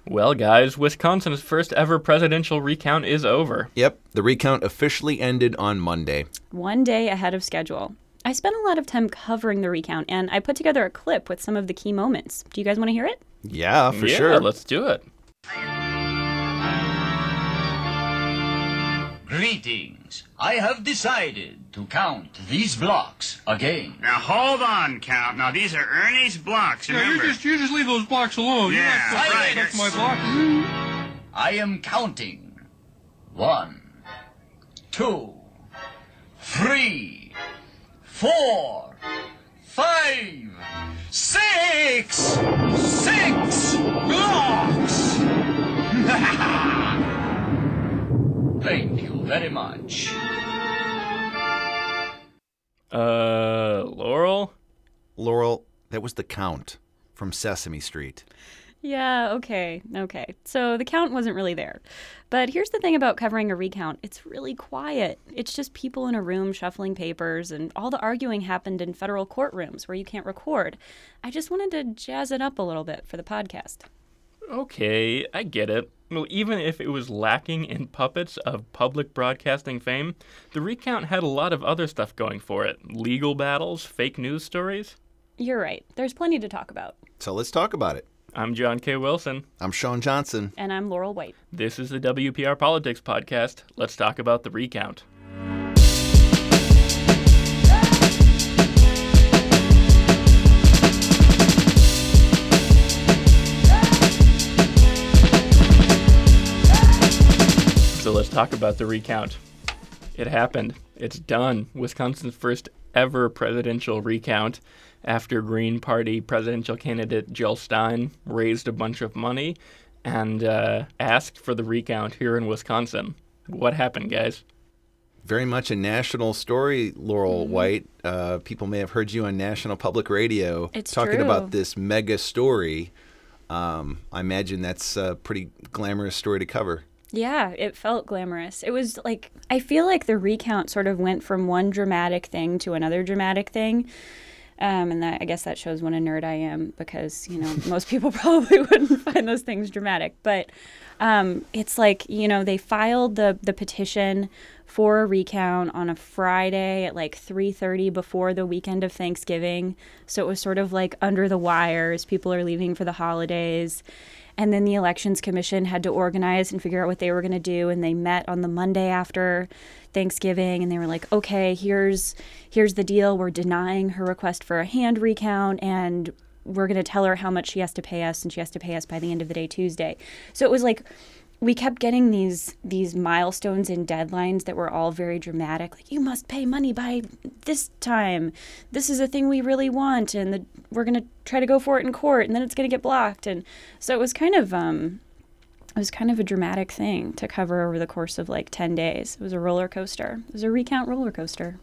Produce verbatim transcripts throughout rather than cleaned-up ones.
Well, guys, Wisconsin's first ever presidential recount is over. Yep, the recount officially ended on Monday. One day ahead of schedule. I spent a lot of time covering the recount, and I put together a clip with some of the key moments. Do you guys want to hear it? Yeah, for yeah, sure. Let's do it. Greetings. I have decided to count these blocks again. Now hold on, Count. Now these are Ernie's blocks. Yeah, Remember? you just you just leave those blocks alone. Yeah, You're not supposed to right. touch my blocks. I am counting. One, two, three, four, five, six, six blocks. Thank you very much. Uh, Laurel? Laurel, that was the Count from Sesame Street. Yeah, okay, okay. So the count wasn't really there. But here's the thing about covering a recount. It's really quiet. It's just people in a room shuffling papers, and all the arguing happened in federal courtrooms where you can't record. I just wanted to jazz it up a little bit for the podcast. Okay, I get it. Well, even if it was lacking in puppets of public broadcasting fame, the recount had a lot of other stuff going for it. Legal battles, fake news stories. You're right. There's plenty to talk about. So let's talk about it. I'm John K. Wilson. I'm Sean Johnson. And I'm Laurel White. This is the W P R Politics Podcast. Let's talk about the recount. So let's talk about the recount. It happened. It's done. Wisconsin's first ever presidential recount after Green Party presidential candidate Jill Stein raised a bunch of money and uh, asked for the recount here in Wisconsin. What happened, guys? Very much a national story, Laurel Mm-hmm. White. Uh, people may have heard you on National Public Radio It's talking true. about this mega story. Um, I imagine that's a pretty glamorous story to cover. Yeah, it felt glamorous. It was like, I feel like the recount sort of went from one dramatic thing to another dramatic thing. Um, and that, I guess that shows what a nerd I am because, you know, most people probably wouldn't find those things dramatic. But um, it's like, you know, they filed the, the petition for a recount on a Friday at like three thirty before the weekend of Thanksgiving. So it was sort of like under the wire as people are leaving for the holidays. And then the Elections Commission had to organize and figure out what they were going to do. And they met on the Monday after Thanksgiving. And they were like, okay, here's here's the deal. We're denying her request for a hand recount. And we're going to tell her how much she has to pay us. And she has to pay us by the end of the day Tuesday. So it was like we kept getting these these milestones and deadlines that were all very dramatic. Like, you must pay money by this time. This is a thing we really want. And the, we're going to try to go for it in court. And then it's going to get blocked. And so it was kind of um, it was kind of a dramatic thing to cover over the course of like ten days. It was a roller coaster. It was a recount roller coaster.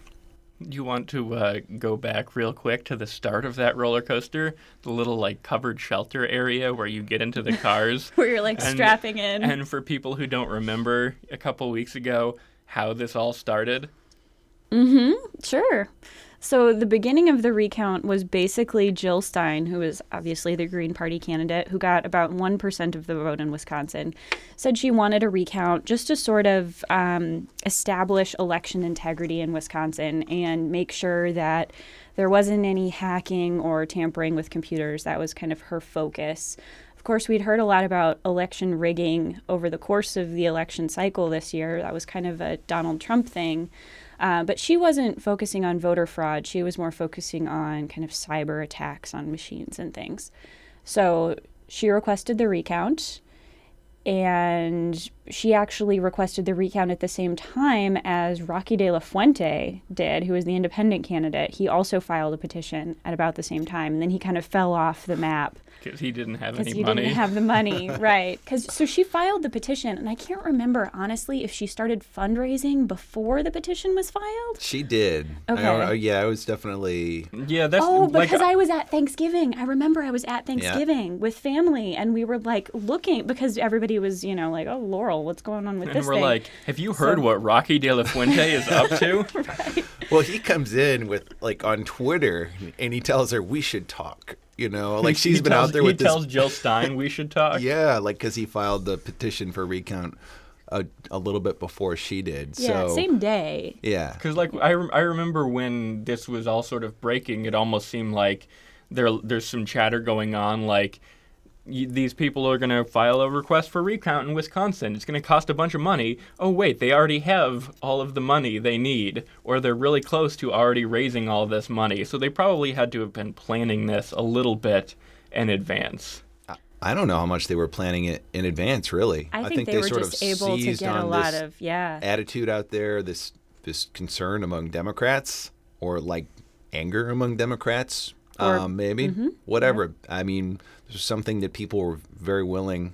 Do you want to uh, go back real quick to the start of that roller coaster? The little, like, covered shelter area where you get into the cars. Where you're, like, and, strapping in. And for people who don't remember a couple weeks ago how this all started. Mm-hmm. Sure. So the beginning of the recount was basically Jill Stein, who is obviously the Green Party candidate, who got about one percent of the vote in Wisconsin, said she wanted a recount just to sort of um, establish election integrity in Wisconsin and make sure that there wasn't any hacking or tampering with computers. That was kind of her focus. Of course, we'd heard a lot about election rigging over the course of the election cycle this year. That was kind of a Donald Trump thing. Uh, but she wasn't focusing on voter fraud. She was more focusing on kind of cyber attacks on machines and things. So she requested the recount, and she actually requested the recount at the same time as Rocky De La Fuente did, who was the independent candidate. He also filed a petition at about the same time, and then he kind of fell off the map. Because he didn't have any Because he money. didn't have the money, right. Cause, so she filed the petition, and I can't remember, honestly, if she started fundraising before the petition was filed. She did. Okay. I, yeah, I was definitely... Yeah, that's Oh, like, because I was at Thanksgiving. I remember I was at Thanksgiving with family, and we were, like, looking, because everybody was, you know, like, oh, Laurel, what's going on with and this we're thing? like, have you heard So- what Rocky De La Fuente is up to? Right. Well, Well, he comes in with, like, on Twitter, and he tells her, we should talk. You know, like, she's He been tells- out there with He this. tells Jill Stein we should talk. Yeah, like, because he filed the petition for recount a, a little bit before she did. Yeah, so, same day. Yeah. Because like I, rem- I remember when this was all sort of breaking, it almost seemed like there there's some chatter going on, like y- these people are going to file a request for recount in Wisconsin. It's going to cost a bunch of money. Oh wait, they already have all of the money they need, or they're really close to already raising all this money. So they probably had to have been planning this a little bit in advance. I don't know how much they were planning it in advance, really. I think, they, were sort just of able to seized get a on lot this of, yeah. attitude out there, this this concern among Democrats, or like anger among Democrats, Or- um, maybe, whatever. I mean, there's something that people were very willing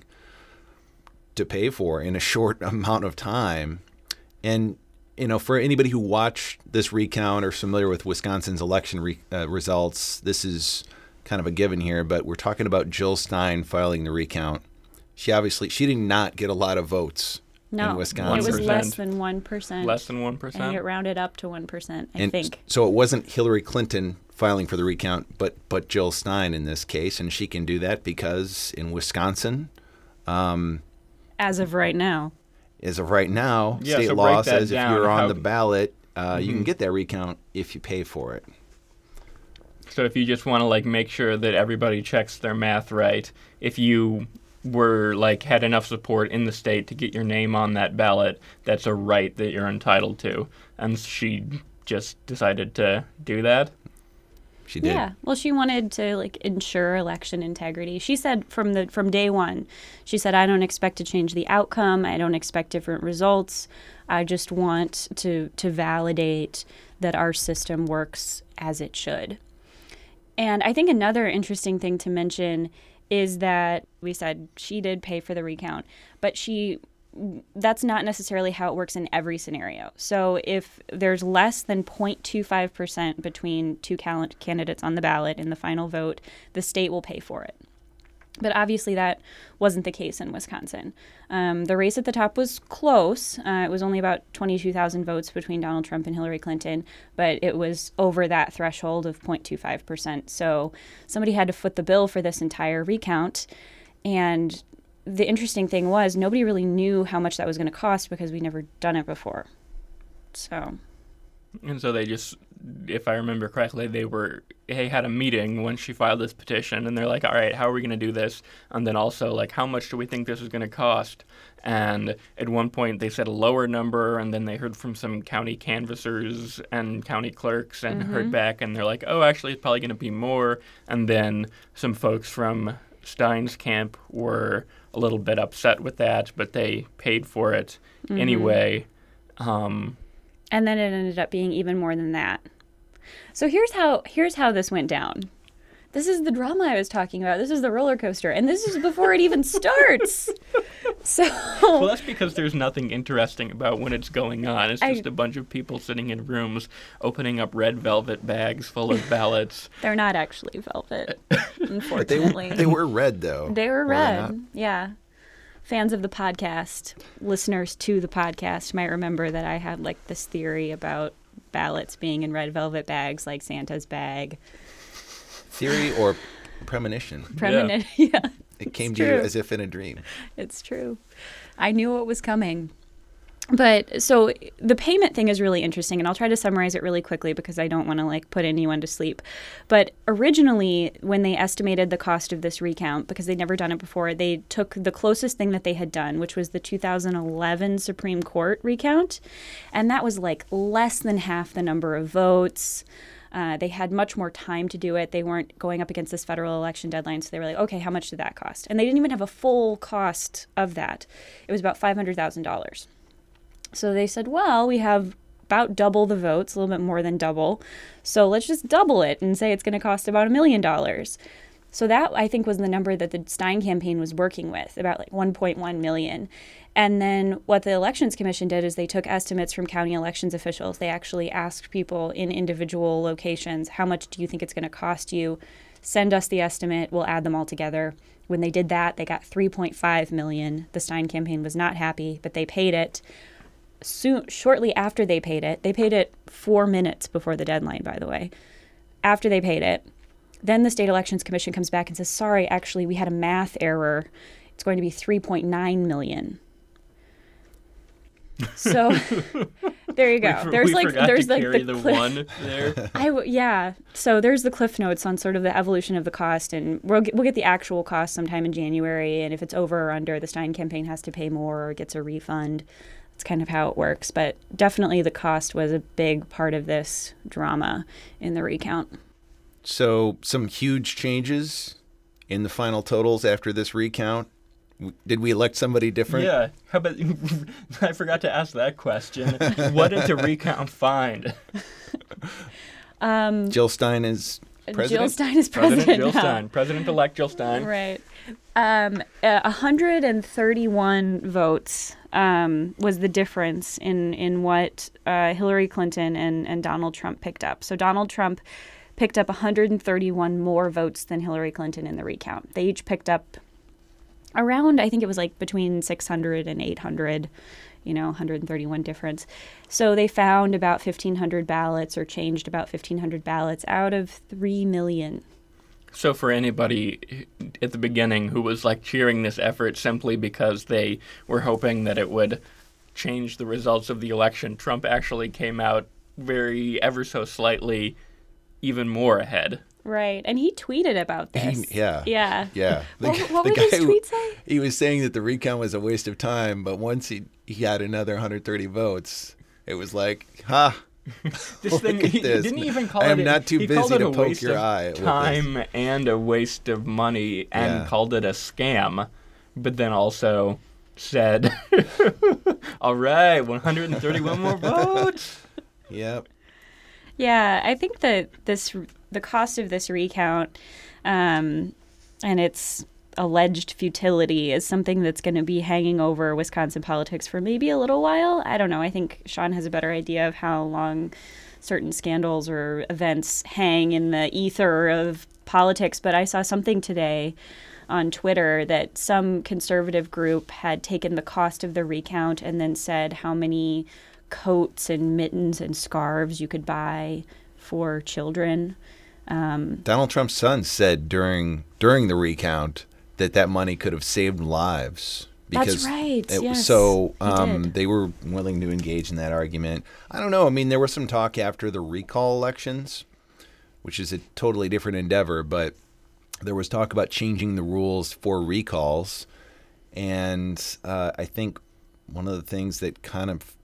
to pay for in a short amount of time. And, you know, for anybody who watched this recount or is familiar with Wisconsin's election re- uh, results, this is kind of a given here, but we're talking about Jill Stein filing the recount. She obviously, she did not get a lot of votes No, in Wisconsin. it was one less percent. than one percent. Less than one And percent. it rounded up to one percent, I And think. so it wasn't Hillary Clinton filing for the recount, but but Jill Stein in this case, and she can do that because in Wisconsin, As of right now. as of right now, Yeah, state so law break that says if down. you're on How- the ballot, uh, you can get that recount if you pay for it. So if you just want to like make sure that everybody checks their math right, if you were like had enough support in the state to get your name on that ballot, that's a right that you're entitled to. And she just decided to do that. She did. Yeah. Well, she wanted to like ensure election integrity. She said from the from day one, she said, I don't expect to change the outcome. I don't expect different results. I just want to to validate that our system works as it should. And I think another interesting thing to mention is that we said she did pay for the recount, but she that's not necessarily how it works in every scenario. So if there's less than zero point two five percent between two cal- candidates on the ballot in the final vote, the state will pay for it. But obviously that wasn't the case in Wisconsin. Um, the race at the top was close. Uh, it was only about twenty-two thousand votes between Donald Trump and Hillary Clinton, but it was over that threshold of zero point two five percent. So somebody had to foot the bill for this entire recount. And the interesting thing was nobody really knew how much that was going to cost because we'd never done it before. So... And so they just, if I remember correctly, they were, they had a meeting when she filed this petition, and they're like, all right, how are we going to do this? And then also, like, how much do we think this is going to cost? And at one point, they said a lower number, and then they heard from some county canvassers and county clerks and heard back, and they're like, oh, actually, it's probably going to be more. And then some folks from Stein's camp were a little bit upset with that, but they paid for it anyway. Um, And then it ended up being even more than that. So here's how here's how this went down. This is the drama I was talking about. This is the roller coaster, and this is before it even starts. So Well, that's because there's nothing interesting about when it's going on. It's I- just a bunch of people sitting in rooms opening up red velvet bags full of ballots. they're not actually velvet, But they, unfortunately. they were red, though. They were they red. not? Yeah. Fans of the podcast, listeners to the podcast might remember that I had like this theory about ballots being in red velvet bags like Santa's bag. Theory or premonition. Premonition. Yeah. It came it's to you true. as if in a dream. It's true. I knew it was coming. But so the payment thing is really interesting, and I'll try to summarize it really quickly because I don't want to like put anyone to sleep. But originally, when they estimated the cost of this recount, because they'd never done it before, they took the closest thing that they had done, which was the two thousand eleven Supreme Court recount, and that was like less than half the number of votes. Uh, they had much more time to do it. They weren't going up against this federal election deadline, so they were like, okay, how much did that cost? And they didn't even have a full cost of that. It was about five hundred thousand dollars. So they said, well, we have about double the votes, a little bit more than double. So let's just double it and say it's going to cost about a million dollars. So that, I think, was the number that the Stein campaign was working with, about like one point one million. And then what the Elections Commission did is they took estimates from county elections officials. They actually asked people in individual locations, how much do you think it's going to cost you? Send us the estimate. We'll add them all together. When they did that, they got three point five million. The Stein campaign was not happy, but they paid it. soon, shortly after they paid it, they paid it four minutes before the deadline, by the way. After they paid it, then the State Elections Commission comes back and says, sorry, actually, we had a math error. It's going to be three point nine million. So there you go. We, there's we like forgot there's to like carry the, the cliff, one there. I w- yeah. So there's the cliff notes on sort of the evolution of the cost, and we'll get, we'll get the actual cost sometime in January. And if it's over or under, the Stein campaign has to pay more or gets a refund. That's kind of how it works. But definitely the cost was a big part of this drama in the recount. So some huge changes in the final totals after this recount. Did we elect somebody different? Yeah. How about I forgot to ask that question. What did the recount find? Um, Jill Stein is president? Jill Stein is president, President Jill now. Stein. President-elect Jill Stein. Right. Um, uh, one hundred thirty-one votes um, was the difference in, in what uh, Hillary Clinton and, and Donald Trump picked up. So Donald Trump picked up one hundred thirty-one more votes than Hillary Clinton in the recount. They each picked up around, I think it was like between six hundred and eight hundred, you know, one hundred thirty-one difference. So they found about fifteen hundred ballots or changed about fifteen hundred ballots out of three million. So for anybody at the beginning who was like cheering this effort simply because they were hoping that it would change the results of the election, Trump actually came out very ever so slightly even more ahead. Right. And he tweeted about this. He, yeah. Yeah. Yeah. The, What, what the would guy his who- tweet say? He was saying that the recount was a waste of time, but once he, he got another one hundred thirty votes, it was like, ha. This Look thing, at he, this. didn't he even call I it. am a- not too he busy called it to a poke waste your of eye with this. time and a waste of money, and Yeah. called it a scam, but then also said, "All right, one hundred thirty-one more votes." Yep. Yeah, I think that this the cost of this recount um, and its alleged futility is something that's going to be hanging over Wisconsin politics for maybe a little while. I don't know. I think Sean has a better idea of how long certain scandals or events hang in the ether of politics, but I saw something today on Twitter that some conservative group had taken the cost of the recount and then said how many coats and mittens and scarves you could buy for children. Um, Donald Trump's son said during during the recount that that money could have saved lives. That's right, It, yes, so he um, did. they were willing to engage in that argument. I don't know. I mean, there was some talk after the recall elections, which is a totally different endeavor, but there was talk about changing the rules for recalls. And uh, I think one of the things that kind of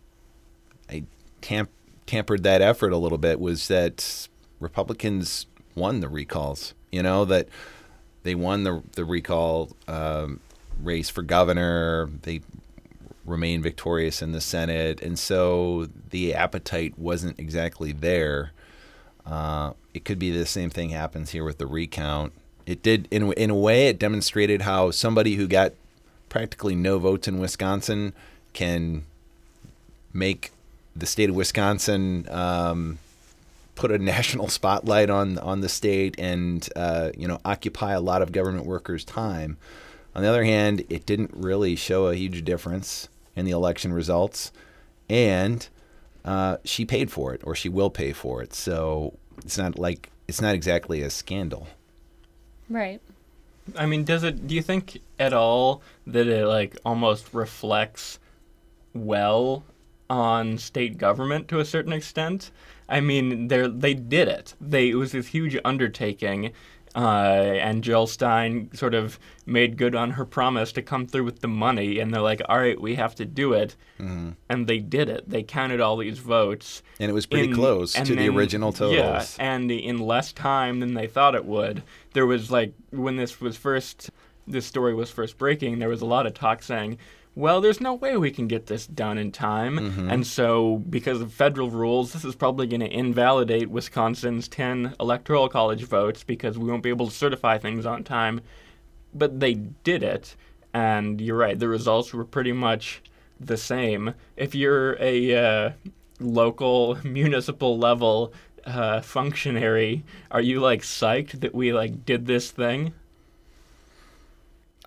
I tamp- tampered that effort a little bit was that Republicans won the recalls. You know, that they won the the recall um, race for governor. They remained victorious in the Senate, and so the appetite wasn't exactly there. Uh, it could be the same thing happens here with the recount. It did, in in a way, it demonstrated how somebody who got practically no votes in Wisconsin can make the state of Wisconsin um, put a national spotlight on on the state and uh, you know occupy a lot of government workers' time. On the other hand, it didn't really show a huge difference in the election results, and uh, she paid for it, or she will pay for it. So it's not like it's not exactly a scandal. right. I mean, does it? Do you think at all that it like almost reflects well on state government to a certain extent? I mean, they they did it. They it was this huge undertaking, uh, and Jill Stein sort of made good on her promise to come through with the money. And they're like, "All right, we have to do it," Mm-hmm. and they did it. They counted all these votes, And it was pretty in- close and to the then- original totals. Yeah, and in less time than they thought it would. There was like when this was first, this story was first breaking. There was a lot of talk saying, "Well, there's no way we can get this done in time," Mm-hmm. and so because of federal rules, this is probably going to invalidate Wisconsin's ten electoral college votes because we won't be able to certify things on time. But they did it, and you're right. The results were pretty much the same. If you're a uh, local municipal level uh, functionary, are you like psyched that we like did this thing?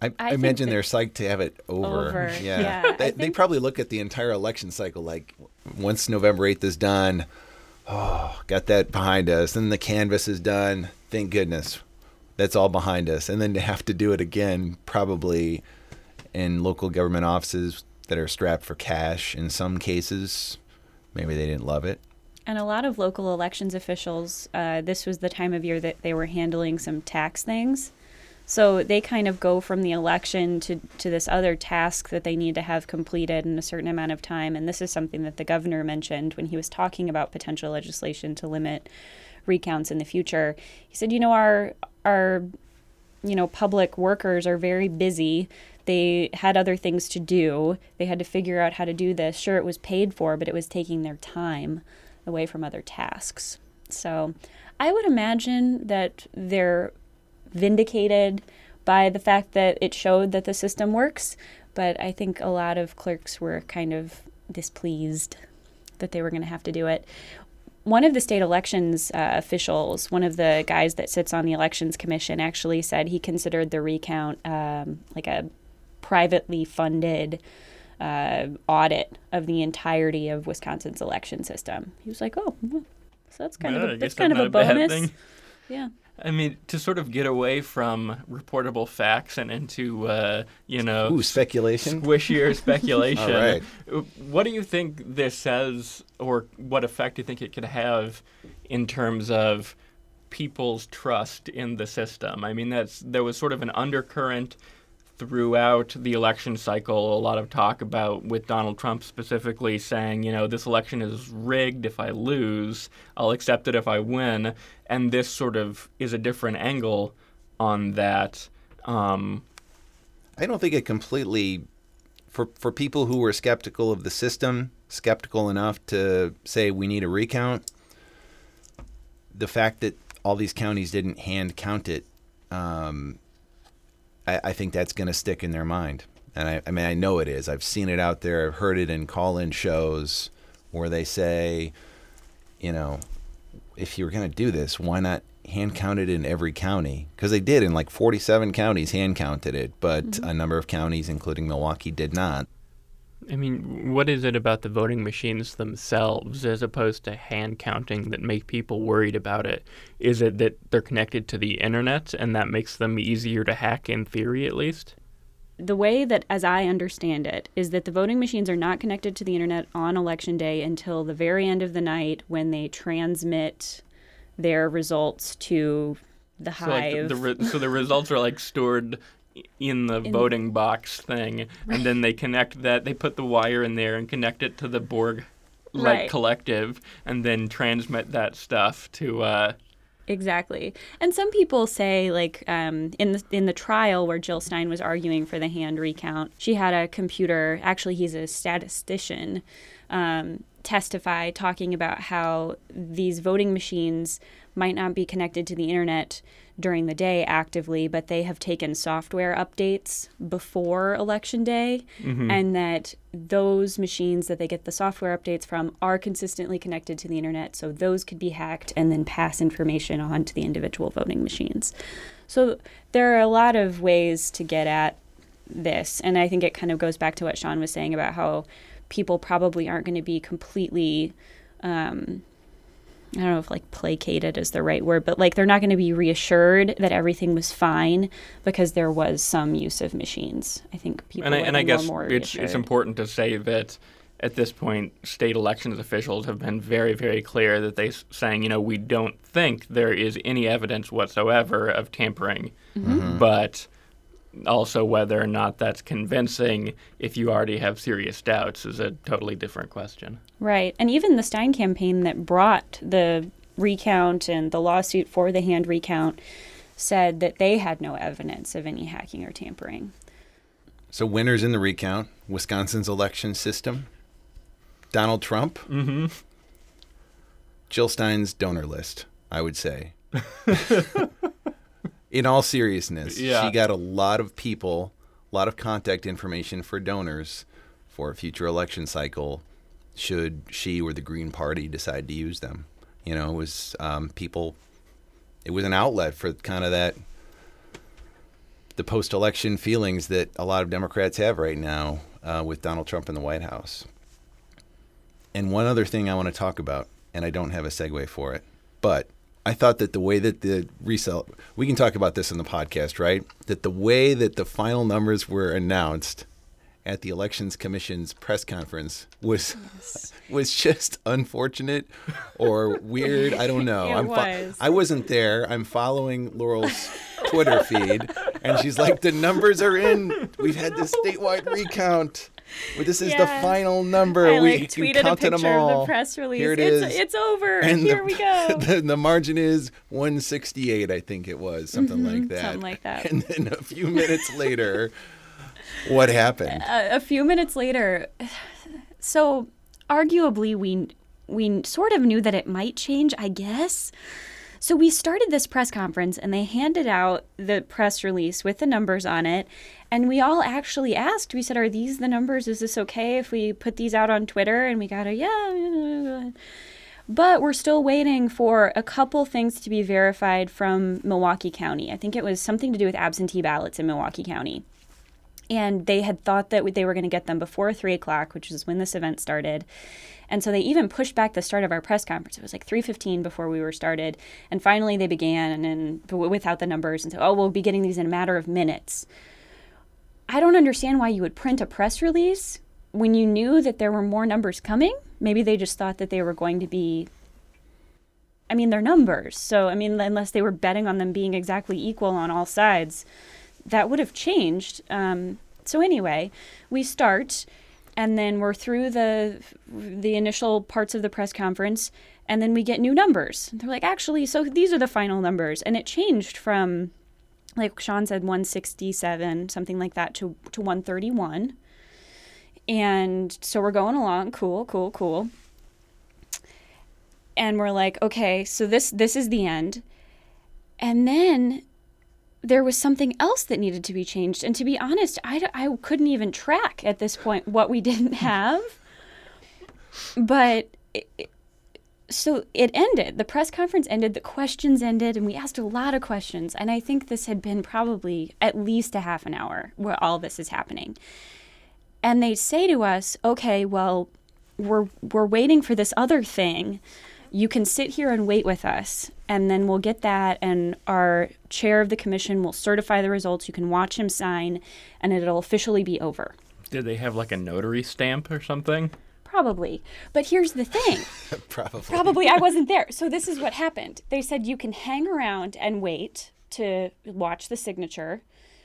I, I I think imagine that- they're psyched to have it over. Over, Yeah, yeah, they, I they think- probably look at the entire election cycle like, once November eighth is done, oh, got that behind us. Then the canvas is done. Thank goodness, that's all behind us. And then to have to do it again, probably in local government offices that are strapped for cash. In some cases, maybe they didn't love it. And a lot of local elections officials, uh, this was the time of year that they were handling some tax things. So they kind of go from the election to, to this other task that they need to have completed in a certain amount of time. And this is something that the governor mentioned when he was talking about potential legislation to limit recounts in the future. He said, you know, our our you know, public workers are very busy. They had other things to do. They had to figure out how to do this. Sure, it was paid for, but it was taking their time away from other tasks. So I would imagine that they're vindicated by the fact that it showed that the system works, but I think a lot of clerks were kind of displeased that they were going to have to do it. One of the state elections uh, officials, one of the guys that sits on the elections commission, actually said he considered the recount um, like a privately funded uh, audit of the entirety of Wisconsin's election system. He was like, "Oh, so that's kind Well, I of a, that's guess kind of not a bad bonus." thing. Yeah. I mean, to sort of get away from reportable facts and into, uh, you know, Ooh, speculation. squishier speculation. All right. What do you think this says, or what effect do you think it could have in terms of people's trust in the system? I mean, that's there was sort of an undercurrent throughout the election cycle, a lot of talk about, with Donald Trump specifically saying, you know, this election is rigged. If I lose, I'll accept it if I win. And this sort of is a different angle on that. Um, I don't think it completely, for for people who were skeptical of the system, skeptical enough to say we need a recount, the fact that all these counties didn't hand count it, um, I, I think that's going to stick in their mind. And I, I mean, I know it is. I've seen it out there. I've heard it in call-in shows where they say, you know, if you were going to do this, why not hand count it in every county? Because they did in like forty-seven counties hand counted it, but mm-hmm. a number of counties, including Milwaukee, did not. I mean, what is it about the voting machines themselves as opposed to hand counting that make people worried about it? Is it that they're connected to the internet and that makes them easier to hack, in theory at least? The way that, as I understand it, is that the voting machines are not connected to the internet on election day until the very end of the night when they transmit their results to the so like hive. the, the re- so the results are like stored in the in, voting box thing, and then they connect that, they put the wire in there and connect it to the Borg like right. collective, and then transmit that stuff to uh Exactly. And some people say, like, um, in the in the trial where Jill Stein was arguing for the hand recount, she had a computer, actually he's a statistician, um, testify talking about how these voting machines might not be connected to the internet during the day actively, but they have taken software updates before election day, mm-hmm. and that those machines that they get the software updates from are consistently connected to the internet, so those could be hacked and then pass information on to the individual voting machines. So there are a lot of ways to get at this, and I think it kind of goes back to what Sean was saying about how people probably aren't going to be completely um, I don't know if like placated is the right word, but like they're not going to be reassured that everything was fine because there was some use of machines. I think people and I, are and I guess more it's reassured. it's important to say that at this point, state elections officials have been very, very clear that they're saying, you know, we don't think there is any evidence whatsoever of tampering, mm-hmm. but also whether or not that's convincing, if you already have serious doubts, is a totally different question. Right. And even the Stein campaign that brought the recount and the lawsuit for the hand recount said that they had no evidence of any hacking or tampering. So winners in the recount, Wisconsin's election system, Donald Trump, mm-hmm. Jill Stein's donor list, I would say. In all seriousness, yeah. she got a lot of people, a lot of contact information for donors for a future election cycle should she or the Green Party decide to use them. You know, it was um, people, it was an outlet for kind of that the post-election feelings that a lot of Democrats have right now uh, with Donald Trump in the White House. And one other thing I want to talk about, and I don't have a segue for it, but I thought that the way that the resell, we can talk about this in the podcast, right? That the way that the final numbers were announced at the Elections Commission's press conference was yes. was just unfortunate or weird. I don't know. It I'm was. I wasn't there. I'm following Laurel's Twitter feed, and she's like, "The numbers are in. We've had this statewide recount. But this is yeah. the final number. I, like, we tweeted you a counted picture them all. of the press release. Here it it's, is. It's over. And Here the, we go. The, the margin is one sixty-eight, I think it was, something mm-hmm, like that. Something like that. And then a few minutes later, what happened? A, a few minutes later, so arguably we we sort of knew that it might change, I guess. So we started this press conference and they handed out the press release with the numbers on it. And we all actually asked, we said, are these the numbers? Is this okay if we put these out on Twitter? And we got a, yeah. But we're still waiting for a couple things to be verified from Milwaukee County. I think it was something to do with absentee ballots in Milwaukee County. And they had thought that they were going to get them before three o'clock, which is when this event started. And so they even pushed back the start of our press conference. It was like three fifteen before we were started. And finally they began and, and without the numbers and said, oh, we'll be getting these in a matter of minutes. I don't understand why you would print a press release when you knew that there were more numbers coming. Maybe they just thought that they were going to be, I mean, they're numbers. So, I mean, unless they were betting on them being exactly equal on all sides, that would have changed. Um, so anyway, we start, and then we're through the the initial parts of the press conference, and then we get new numbers. They're like, actually, so these are the final numbers. And it changed from, like Sean said, one sixty-seven, something like that, to, to one thirty-one. And so we're going along, cool, cool, cool. And we're like, okay, so this this is the end. And then there was something else that needed to be changed. And to be honest, I, I couldn't even track at this point what we didn't have. But it, so it ended. The press conference ended. The questions ended. And we asked a lot of questions. And I think this had been probably at least a half an hour where all this is happening. And they say to us, okay, well, we're we're waiting for this other thing. You can sit here and wait with us, and then we'll get that, and our chair of the commission will certify the results. You can watch him sign, and it'll officially be over. Did they have like a notary stamp or something? Probably. But here's the thing. Probably. Probably I wasn't there. So this is what happened. They said you can hang around and wait to watch the signature,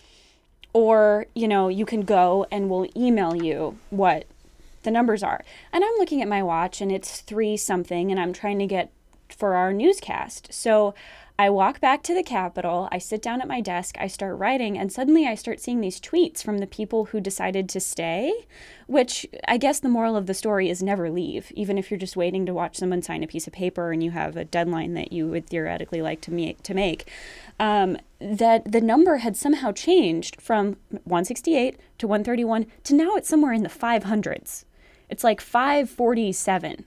or, you know, you can go and we'll email you what the numbers are. And I'm looking at my watch and it's three something and I'm trying to get for our newscast. So I walk back to the Capitol, I sit down at my desk, I start writing, and suddenly I start seeing these tweets from the people who decided to stay, which I guess the moral of the story is never leave, even if you're just waiting to watch someone sign a piece of paper and you have a deadline that you would theoretically like to make. To make. Um, that the number had somehow changed from one sixty-eight to one thirty-one to now it's somewhere in the five hundreds. It's like five forty-seven.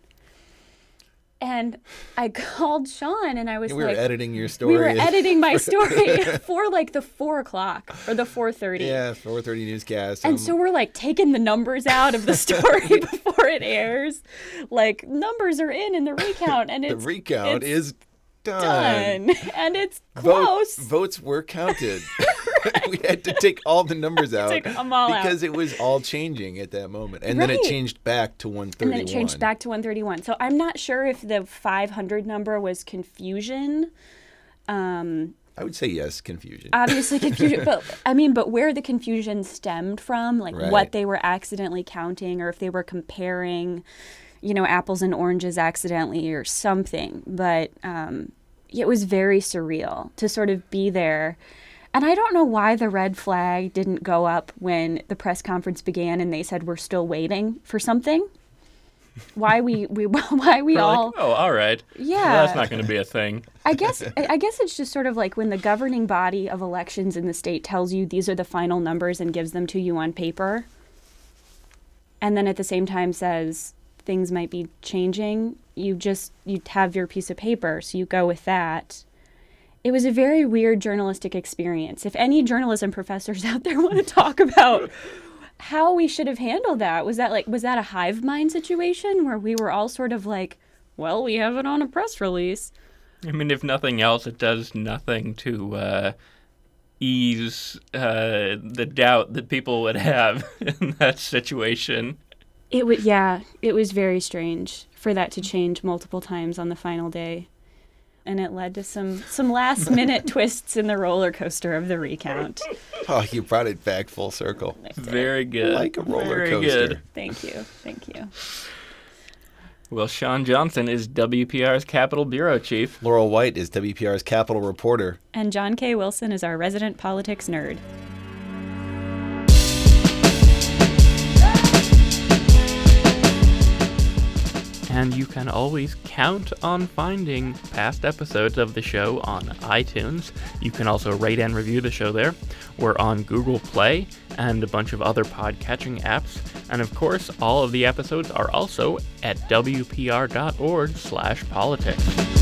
And I called Sean and I was we like... We were editing your story. We were editing my story for like the four o'clock or the four thirty. Yeah, four thirty newscast. And um, so we're like taking the numbers out of the story before it airs. Like, numbers are in in the recount. And it's... The recount it's is done. done. And it's close. Vote, votes were counted. We had to take all the numbers out Take them all out. because it was all changing at that moment. And then it Right. changed back to one thirty-one. And then it changed back to one thirty-one. So I'm not sure if the five hundred number was confusion. Um, I would say yes, confusion. obviously confusion. But I mean, but where the confusion stemmed from, like Right. what they were accidentally counting or if they were comparing, you know, apples and oranges accidentally or something. But um, it was very surreal to sort of be there. And I don't know why the red flag didn't go up when the press conference began and they said we're still waiting for something. Why we, we why we We're all like, oh, all right. Yeah. Well, that's not going to be a thing. I guess I guess it's just sort of like when the governing body of elections in the state tells you these are the final numbers and gives them to you on paper. And then at the same time says things might be changing, you just you have your piece of paper, so you go with that. it was a very weird journalistic experience. If any journalism professors out there want to talk about how we should have handled that, was that like was that a hive mind situation where we were all sort of like, well, we have it on a press release? I mean, if nothing else, it does nothing to uh, ease uh, the doubt that people would have in that situation. It would, yeah, it was very strange for that to change multiple times on the final day. And it led to some, some last-minute twists in the roller coaster of the recount. Oh, you brought it back full circle. Very good. Like a roller Very coaster. Good. Thank you. Thank you. Well, Sean Johnson is W P R's Capitol Bureau Chief. Laurel White is W P R's Capitol reporter. And John K. Wilson is our resident politics nerd. And you can always count on finding past episodes of the show on iTunes. You can also rate and review the show there. We're on Google Play and a bunch of other podcatching apps. And of course, all of the episodes are also at W P R dot org slash politics.